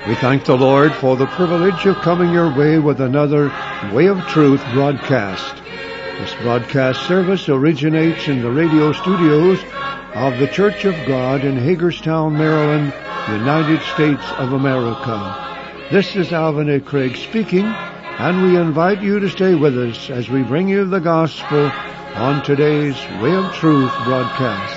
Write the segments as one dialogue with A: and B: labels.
A: We thank the Lord for the privilege of coming your way with another Way of Truth broadcast. This broadcast service originates in the radio studios of the Church of God in Hagerstown, Maryland, United States of America. This is Alvin A. Craig speaking, and we invite you to stay with us as we bring you the gospel on today's Way of Truth broadcast.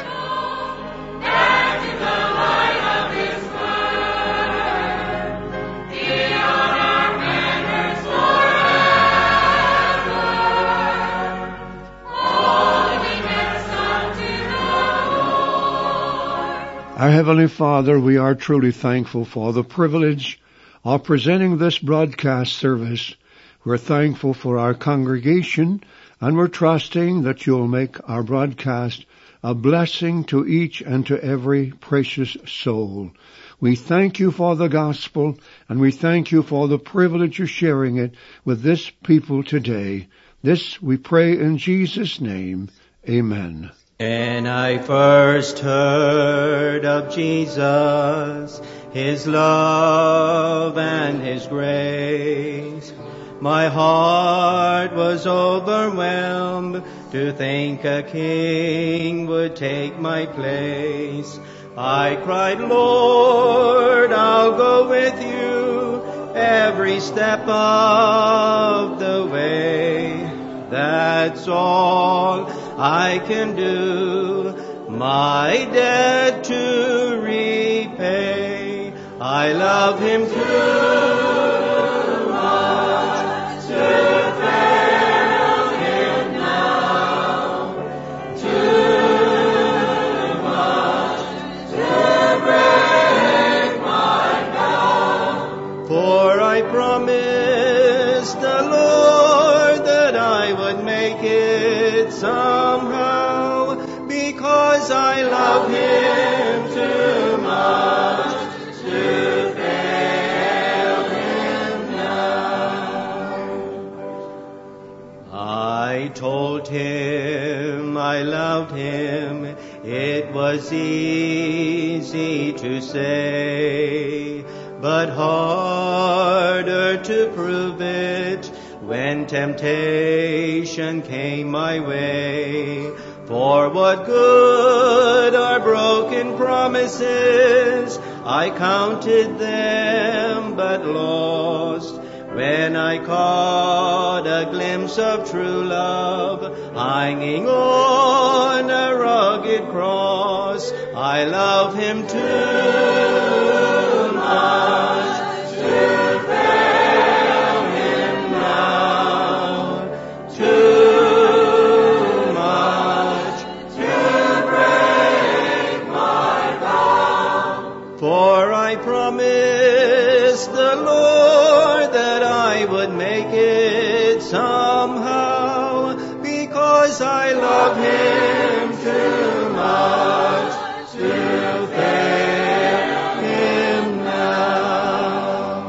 A: Our Heavenly Father, we are truly thankful for the privilege of presenting this broadcast service. We're thankful for our congregation, and we're trusting that you'll make our broadcast a blessing to each and to every precious soul. We thank you for the gospel, and we thank you for the privilege of sharing it with this people today. This we pray in Jesus' name. Amen.
B: When I first heard of Jesus, His love and His grace, my heart was overwhelmed to think a King would take my place. I cried, Lord, I'll go with you every step of the way. That's all I can do, my debt to repay. I love Him too much to fail Him now, too much to break my vow. For I promised the Lord that I would make it somehow, because I love Him too much to fail Him now. I told Him I loved Him. It was easy to say, but harder to prove it when temptation came my way. For what good are broken promises? I counted them but lost when I caught a glimpse of true love hanging on a rugged cross. I love Him too much to fail Him now, too much to break my vow. For I promised the Lord that I would make it somehow, because I love Him too much to fail Him now.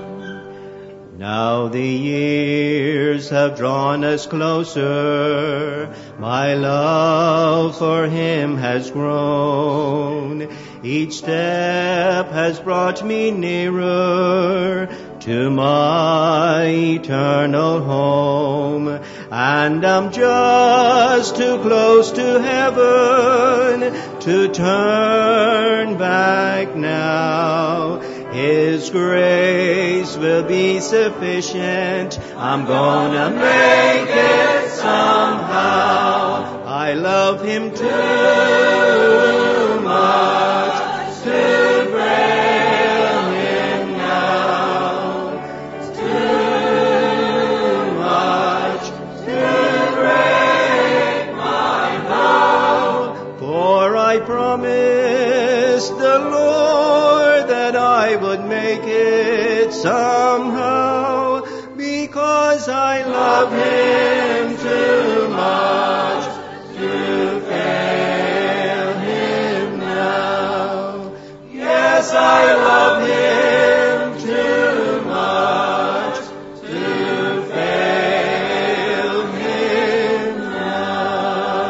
B: Now the years have drawn us closer, my love for Him has grown. Each step has brought me nearer to my eternal home, and I'm just too close to heaven to turn back now. His grace will be sufficient. I'm gonna make it somehow. I love Him too much to fail Him now, too much to break my vow. For I promised the Lord that I would make it somehow, because I love Him too much to fail Him now. Yes, I love Him too much to fail Him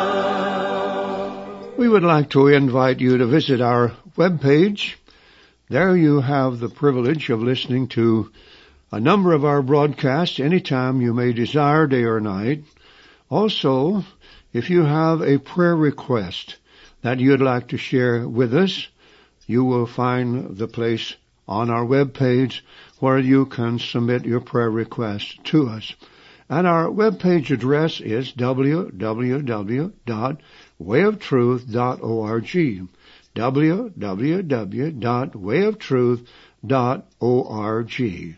B: now.
A: We would like to invite you to visit our webpage, There you have the privilege of listening to a number of our broadcasts anytime you may desire, day or night. Also, if you have a prayer request that you'd like to share with us, you will find the place on our webpage where you can submit your prayer request to us. And our webpage address is www.wayoftruth.org. www.wayoftruth.org.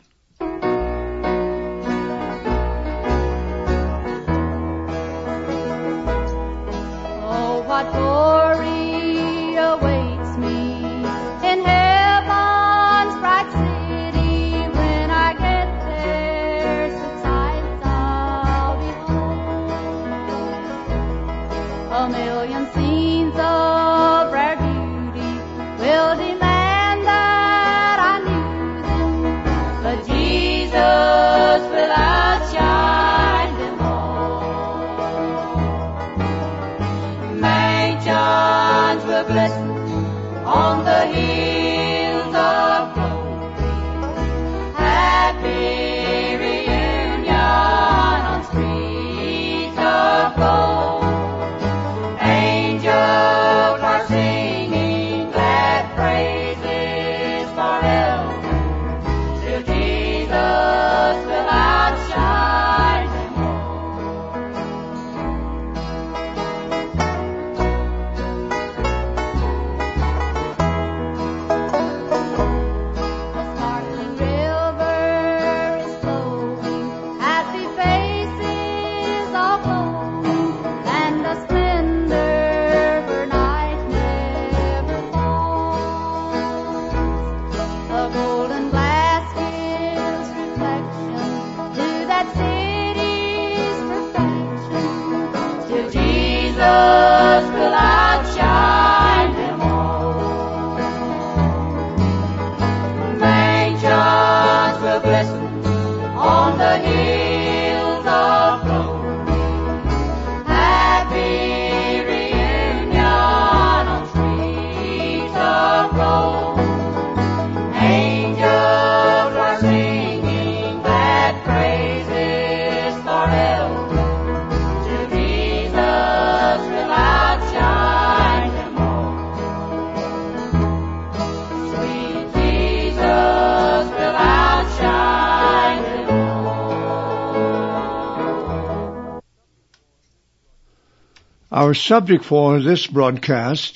C: Oh, what glory awaits me in heaven's bright city. When I get there, such sights I'll behold. A million scenes of rare beauty will demand that I knew them, but Jesus will outshine them all. Mansions will glisten on the hills of glory. Happy reunion on streets of gold. Angels are singing glad praises forever, till Jesus will outshine them all. The sparkling river is flowing, happy faces all glowing, and the splendor of her night never falls. A golden glass gives reflection to that city's perfection, till Jesus will outshine them all. Mansions will glisten on the hills of glory. Happy reunion on streets of gold. Angels are singing glad praises forever, till Jesus will outshine them all. Sweet Jesus will outshine them all.
A: Our subject for this broadcast,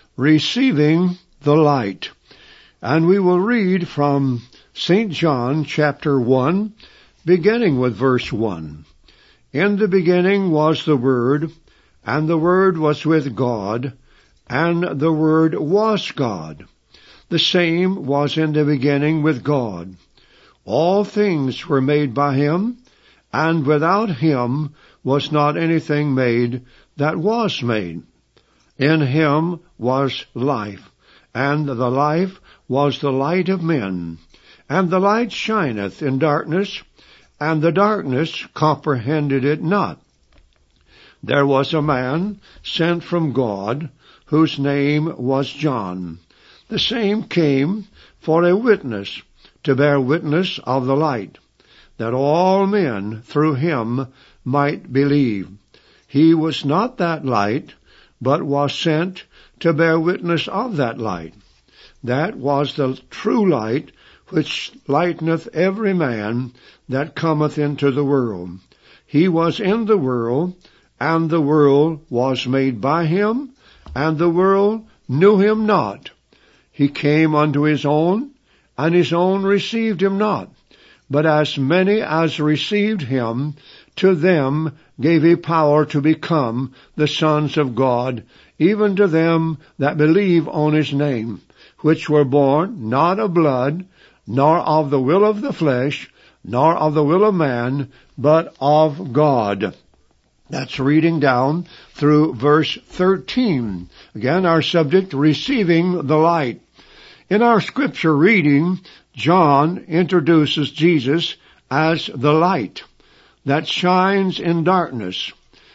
A: Receiving the Light. And we will read from St. John chapter 1, beginning with verse 1. In the beginning was the Word, and the Word was with God, and the Word was God. The same was in the beginning with God. All things were made by him, and without him was not anything made that was made. In him was life, and the life was the light of men. And the light shineth in darkness, and the darkness comprehended it not. There was a man sent from God, whose name was John. The same came for a witness, to bear witness of the light, that all men through him might believe. He was not that light, but was sent to bear witness of that light. That was the true light, which lighteneth every man that cometh into the world. He was in the world, and the world was made by him, and the world knew him not. He came unto his own, and his own received him not. But as many as received him, to them gave he power to become the sons of God, even to them that believe on his name, which were born not of blood, nor of the will of the flesh, nor of the will of man, but of God. That's reading down through verse 13. Again, our subject, receiving the light. In our scripture reading, John introduces Jesus as the light that shines in darkness.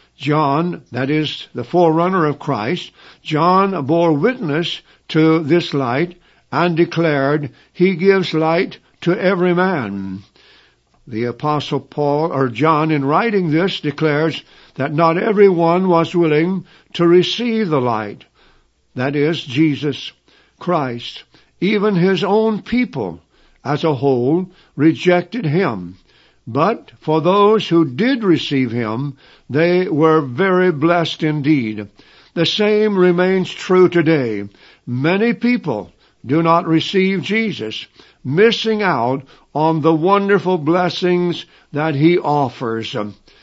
A: John, that is the forerunner of Christ, John bore witness to this light and declared, He gives light to every man. The Apostle Paul, or John, in writing this, declares that not everyone was willing to receive the light. That is, Jesus Christ. Even His own people, as a whole, rejected Him. But for those who did receive Him, they were very blessed indeed. The same remains true today. Many people do not receive Jesus, missing out on the wonderful blessings that He offers.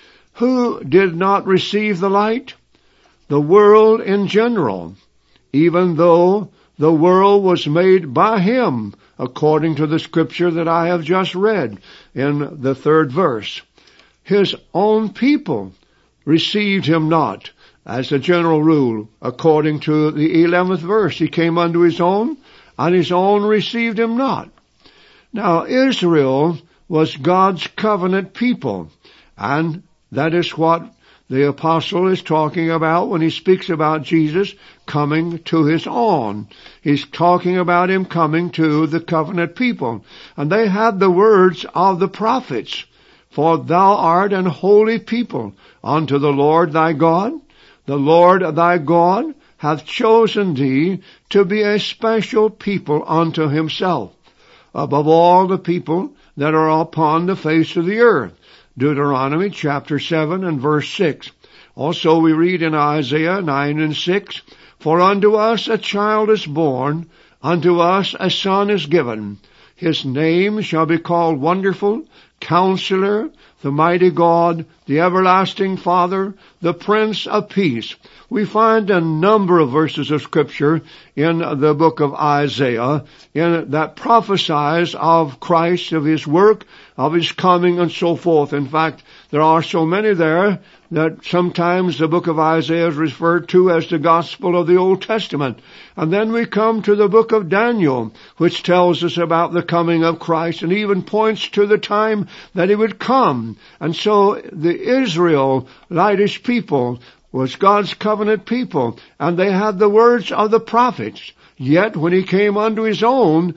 A: Who did not receive the light? The world in general, even though the world was made by Him, according to the scripture that I have just read in the 3rd verse. His own people received Him not, as a general rule, according to the 11th verse. He came unto His own, and His own received Him not. Now, Israel was God's covenant people, and that is what the apostle is talking about when he speaks about Jesus coming to His own. He's talking about Him coming to the covenant people. And they had the words of the prophets, For thou art an holy people unto the Lord thy God. The Lord thy God hath chosen thee to be a special people unto Himself, above all the people that are upon the face of the earth. Deuteronomy chapter 7 and verse 6. Also we read in Isaiah 9 and 6, For unto us a child is born, unto us a son is given. His name shall be called Wonderful, Counselor, the Mighty God, the Everlasting Father, the Prince of Peace. We find a number of verses of Scripture in the book of Isaiah that prophesies of Christ, of His work, of His coming, and so forth. In fact, there are so many there that sometimes the book of Isaiah is referred to as the Gospel of the Old Testament. And then we come to the book of Daniel, which tells us about the coming of Christ and even points to the time that He would come. And so the Israelitish people was God's covenant people, and they had the words of the prophets. Yet when He came unto His own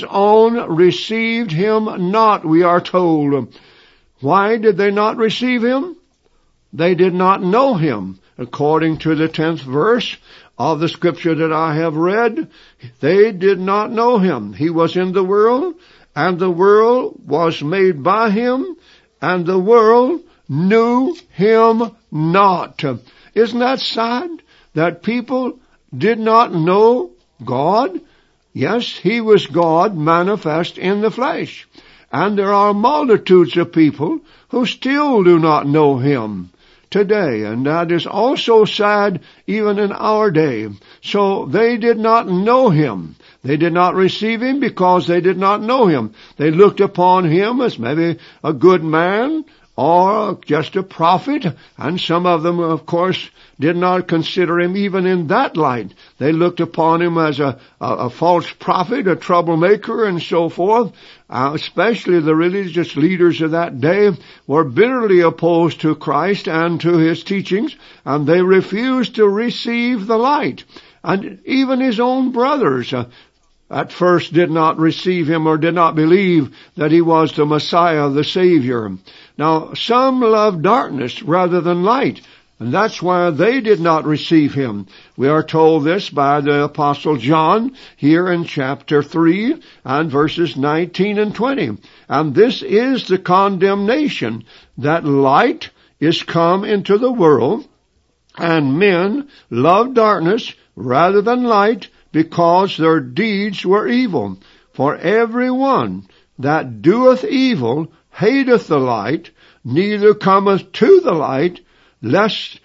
A: received Him not, we are told. Why did they not receive Him? They did not know Him. According to the 10th verse of the scripture that I have read, they did not know Him. He was in the world, and the world was made by Him, and the world knew Him not. Isn't that sad that people did not know God? Yes, He was God manifest in the flesh. And there are multitudes of people who still do not know Him today. And that is also sad even in our day. So they did not know Him. They did not receive Him because they did not know Him. They looked upon Him as maybe a good man or just a prophet, and some of them, of course, did not consider Him even in that light. They looked upon Him as a false prophet, a troublemaker, and so forth. Especially the religious leaders of that day were bitterly opposed to Christ and to His teachings, and they refused to receive the light. And even His own brothers at first did not receive Him or did not believe that He was the Messiah, the Savior. Now, some love darkness rather than light, and that's why they did not receive Him. We are told this by the Apostle John here in chapter 3 and verses 19 and 20. And this is the condemnation, that light is come into the world, and men love darkness rather than light, because their deeds were evil. For every one that doeth evil hateth the light, neither cometh to the light, lest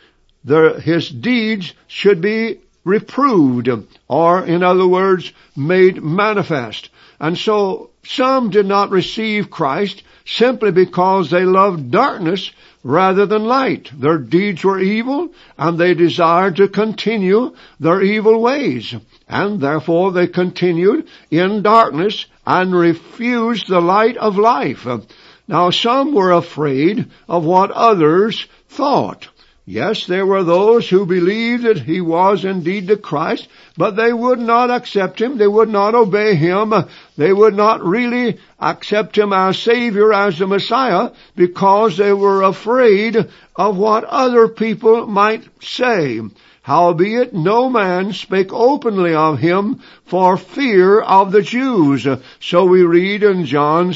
A: his deeds should be reproved, or, in other words, made manifest. And so some did not receive Christ simply because they loved darkness rather than light. Their deeds were evil, and they desired to continue their evil ways. And therefore they continued in darkness and refused the light of life. Now some were afraid of what others thought. Yes, there were those who believed that he was indeed the Christ, but they would not accept him. They would not obey him. They would not really accept him as Savior, as the Messiah, because they were afraid of what other people might say. Howbeit no man spake openly of him for fear of the Jews. So we read in John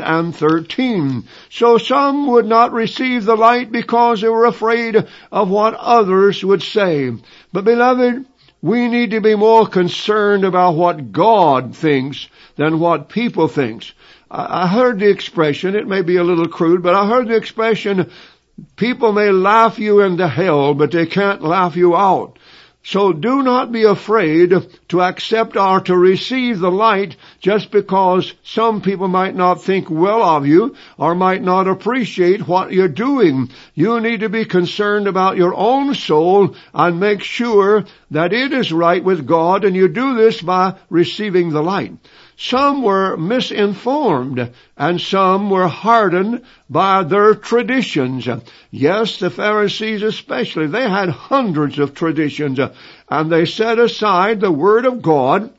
A: 7:13. So some would not receive the light because they were afraid of what others would say. But beloved, we need to be more concerned about what God thinks than what people think. I heard the expression, it may be a little crude, but I heard the expression, people may laugh you into hell, but they can't laugh you out. So do not be afraid to accept or to receive the light just because some people might not think well of you or might not appreciate what you're doing. You need to be concerned about your own soul and make sure that it is right with God, and you do this by receiving the light. Some were misinformed, and some were hardened by their traditions. Yes, the Pharisees especially, they had hundreds of traditions, and they set aside the Word of God,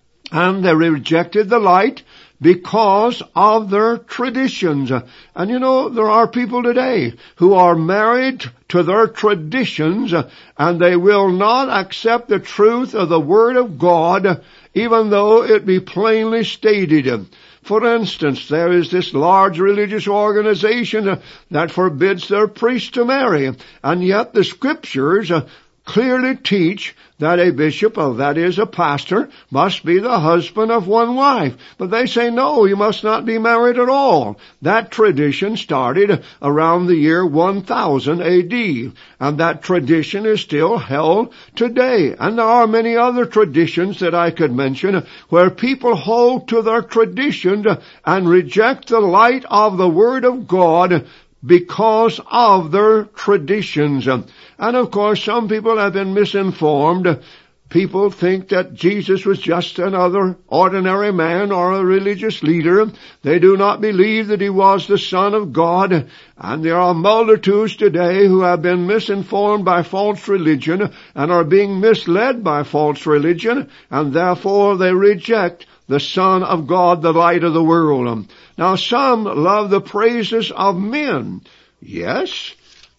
A: and they rejected the light because of their traditions. And you know, there are people today who are married to their traditions, and they will not accept the truth of the Word of God, even though it be plainly stated. For instance, there is this large religious organization that forbids their priests to marry, and yet the Scriptures clearly teach that a bishop, that is a pastor, must be the husband of one wife. But they say, no, you must not be married at all. That tradition started around the year 1000 AD, and that tradition is still held today. And there are many other traditions that I could mention where people hold to their tradition and reject the light of the Word of God because of their traditions. And of course, some people have been misinformed. People think that Jesus was just another ordinary man or a religious leader. They do not believe that he was the Son of God. And there are multitudes today who have been misinformed by false religion and are being misled by false religion, and therefore they reject the Son of God, the light of the world. Now, some love the praises of men. Yes,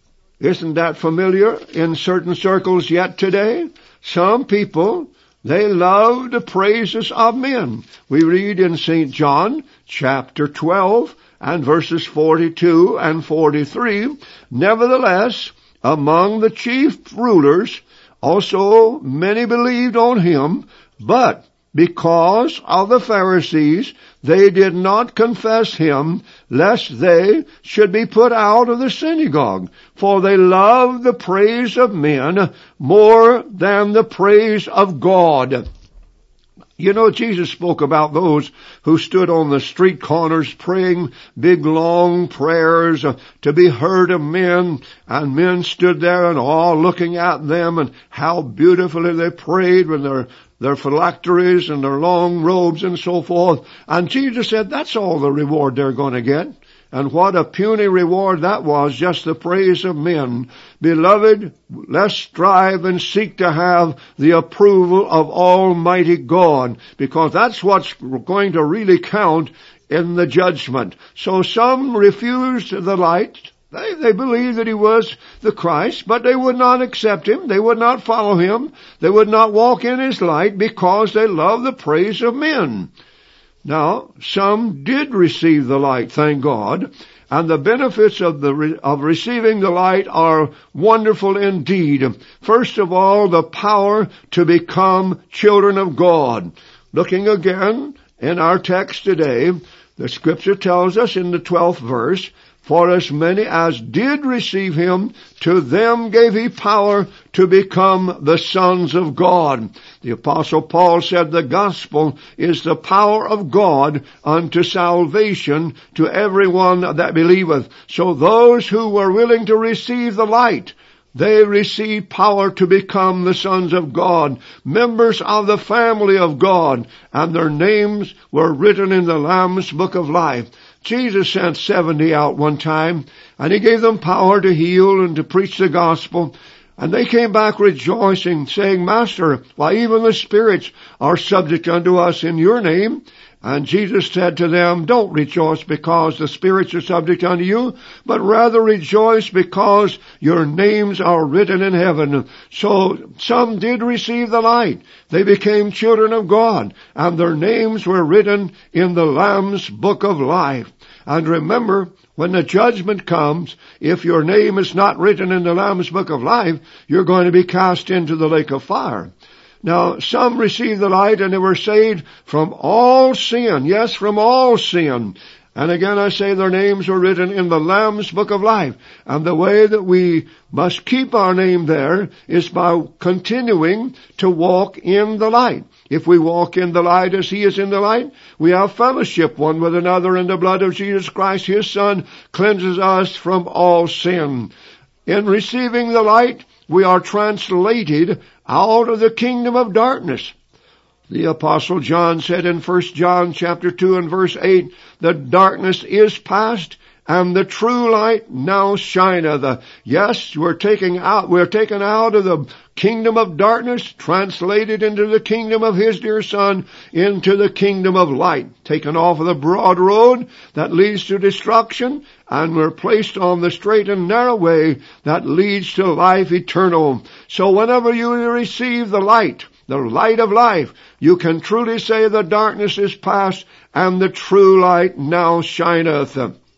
A: isn't that familiar in certain circles yet today? Some people, they love the praises of men. We read in St. John chapter 12 and verses 42 and 43, nevertheless, among the chief rulers also many believed on him, but because of the Pharisees, they did not confess him, lest they should be put out of the synagogue. For they loved the praise of men more than the praise of God. You know, Jesus spoke about those who stood on the street corners praying big long prayers to be heard of men, and men stood there in awe looking at them and how beautifully they prayed with their phylacteries and their long robes and so forth. And Jesus said, that's all the reward they're going to get. And what a puny reward that was, just the praise of men. Beloved, let's strive and seek to have the approval of Almighty God, because that's what's going to really count in the judgment. So some refused the light. They believed that he was the Christ, but they would not accept him. They would not follow him. They would not walk in his light because they loved the praise of men. Now, some did receive the light, thank God, and the benefits of receiving the light are wonderful indeed. First of all, the power to become children of God. Looking again in our text today, the Scripture tells us in the 12th verse, for as many as did receive him, to them gave he power to become the sons of God. The Apostle Paul said the gospel is the power of God unto salvation to everyone that believeth. So those who were willing to receive the light, they received power to become the sons of God, members of the family of God, and their names were written in the Lamb's book of life. Jesus sent 70 out one time, and he gave them power to heal and to preach the gospel. And they came back rejoicing, saying, Master, why even the spirits are subject unto us in your name. And Jesus said to them, don't rejoice because the spirits are subject unto you, but rather rejoice because your names are written in heaven. So some did receive the light. They became children of God, and their names were written in the Lamb's book of life. And remember, when the judgment comes, if your name is not written in the Lamb's book of life, you're going to be cast into the lake of fire. Now, some received the light and they were saved from all sin. Yes, from all sin. And again, I say their names were written in the Lamb's book of life. And the way that we must keep our name there is by continuing to walk in the light. If we walk in the light as he is in the light, we have fellowship one with another, and the blood of Jesus Christ, his Son, cleanses us from all sin. In receiving the light, we are translated out of the kingdom of darkness. The Apostle John said in 1 John chapter 2 and verse 8, the darkness is past, and the true light now shineth. Yes, we're taken out of the kingdom of darkness, translated into the kingdom of his dear Son, into the kingdom of light, taken off of the broad road that leads to destruction, and we're placed on the straight and narrow way that leads to life eternal. So whenever you receive the light of life, you can truly say the darkness is past, and the true light now shineth.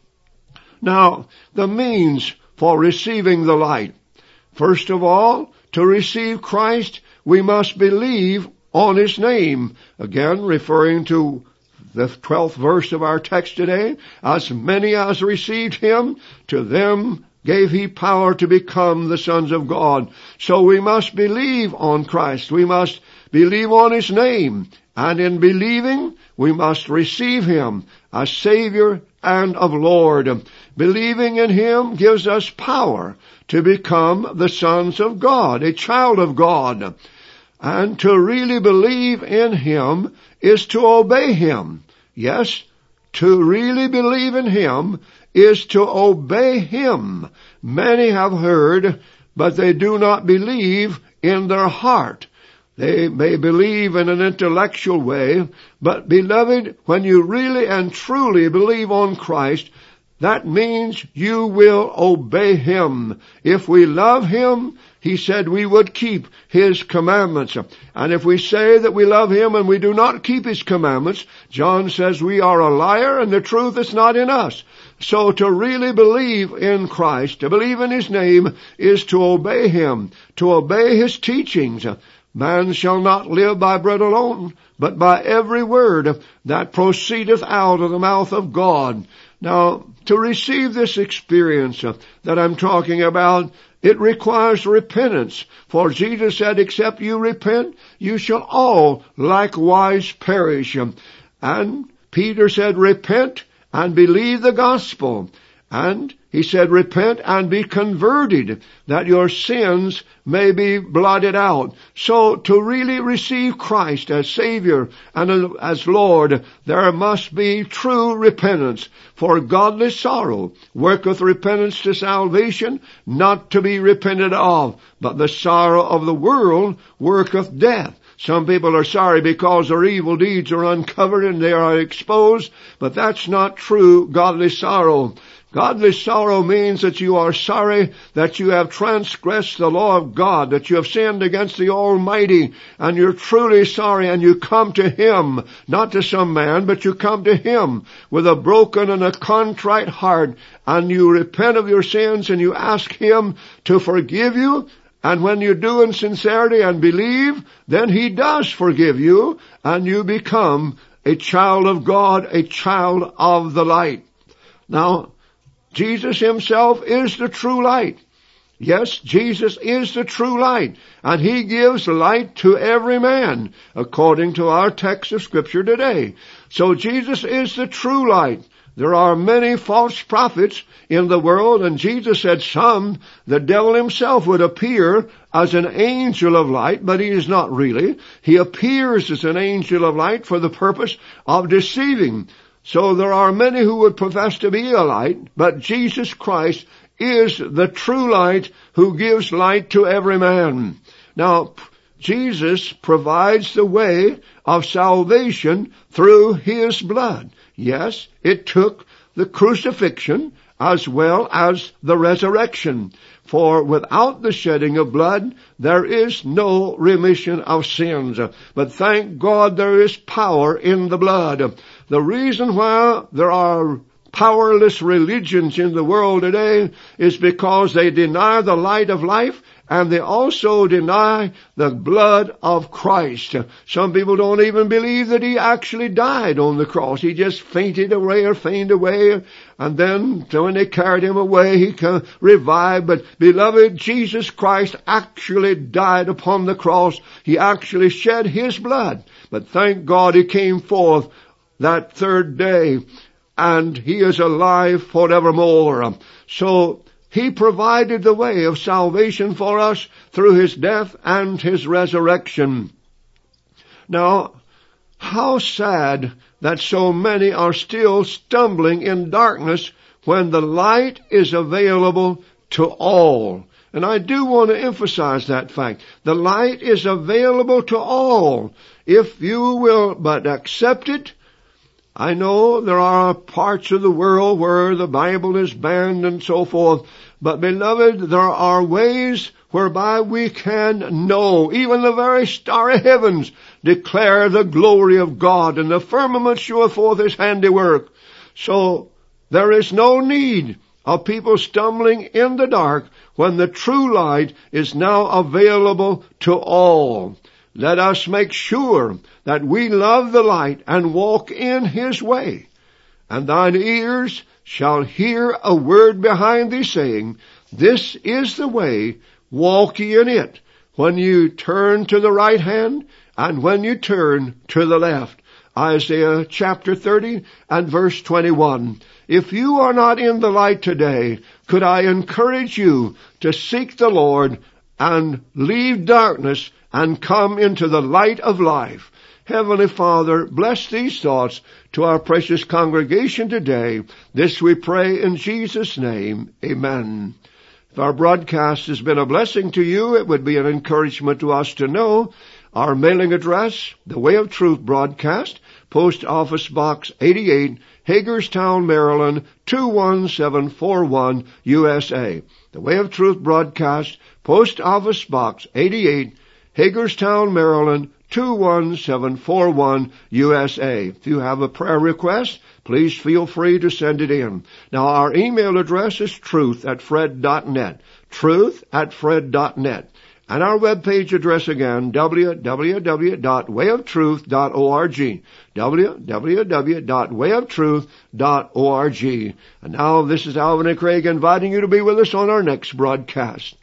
A: Now, the means for receiving the light. First of all, to receive Christ, we must believe on his name. Again, referring to the 12th verse of our text today, as many as received him, to them gave he power to become the sons of God. So we must believe on Christ. We must believe on his name. And in believing, we must receive him as Savior and of Lord. Believing in him gives us power to become the sons of God, a child of God. And to really believe in him is to obey him. Yes, to really believe in him is to obey him. Many have heard, but they do not believe in their heart. They may believe in an intellectual way, but beloved, when you really and truly believe on Christ, that means you will obey him. If we love him, he said we would keep his commandments. And if we say that we love him and we do not keep his commandments, John says we are a liar and the truth is not in us. So to really believe in Christ, to believe in his name, is to obey him, to obey his teachings. Man shall not live by bread alone, but by every word that proceedeth out of the mouth of God. Now, to receive this experience that I'm talking about, it requires repentance. For Jesus said, except you repent, you shall all likewise perish. And Peter said, repent and believe the gospel. And he said, repent and be converted, that your sins may be blotted out. So to really receive Christ as Savior and as Lord, there must be true repentance. For godly sorrow worketh repentance to salvation, not to be repented of. But the sorrow of the world worketh death. Some people are sorry because their evil deeds are uncovered and they are exposed, but that's not true godly sorrow. Godly sorrow means that you are sorry that you have transgressed the law of God, that you have sinned against the Almighty, and you're truly sorry, and you come to him, not to some man, but you come to him with a broken and a contrite heart, and you repent of your sins and you ask him to forgive you. And when you do in sincerity and believe, then he does forgive you, and you become a child of God, a child of the light. Now, Jesus himself is the true light. Yes, Jesus is the true light, and he gives light to every man, according to our text of Scripture today. So Jesus is the true light. There are many false prophets in the world, and Jesus said the devil himself would appear as an angel of light, but he is not really. He appears as an angel of light for the purpose of deceiving. So there are many who would profess to be a light, but Jesus Christ is the true light who gives light to every man. Now, Jesus provides the way of salvation through His blood. Yes, it took the crucifixion as well as the resurrection. For without the shedding of blood, there is no remission of sins. But thank God there is power in the blood. The reason why there are powerless religions in the world today is because they deny the light of life, and they also deny the blood of Christ. Some people don't even believe that He actually died on the cross. He just fainted away, and then when they carried Him away, He revived. But beloved, Jesus Christ actually died upon the cross. He actually shed His blood. But thank God He came forth that third day, and He is alive forevermore. So He provided the way of salvation for us through His death and His resurrection. Now, how sad that so many are still stumbling in darkness when the light is available to all. And I do want to emphasize that fact. The light is available to all. If you will but accept it. I know there are parts of the world where the Bible is banned and so forth, but beloved, there are ways whereby we can know. Even the very starry heavens declare the glory of God, and the firmament showeth forth His handiwork. So there is no need of people stumbling in the dark when the true light is now available to all. Let us make sure that we love the light and walk in His way. And thine ears shall hear a word behind thee saying, This is the way, walk ye in it, when you turn to the right hand and when you turn to the left. Isaiah chapter 30 and verse 21. If you are not in the light today, could I encourage you to seek the Lord and leave darkness and come into the light of life. Heavenly Father, bless these thoughts to our precious congregation today. This we pray in Jesus' name. Amen. If our broadcast has been a blessing to you, it would be an encouragement to us to know our mailing address, The Way of Truth Broadcast, Post Office Box 88, Hagerstown, Maryland, 21741, USA. The Way of Truth Broadcast, Post Office Box 88, Hagerstown, Maryland, 21741, USA. If you have a prayer request, please feel free to send it in. Now, our email address is truth@fred.net, truth@fred.net. And our webpage address again, www.wayoftruth.org, www.wayoftruth.org. And now, this is Alvin and Craig inviting you to be with us on our next broadcast.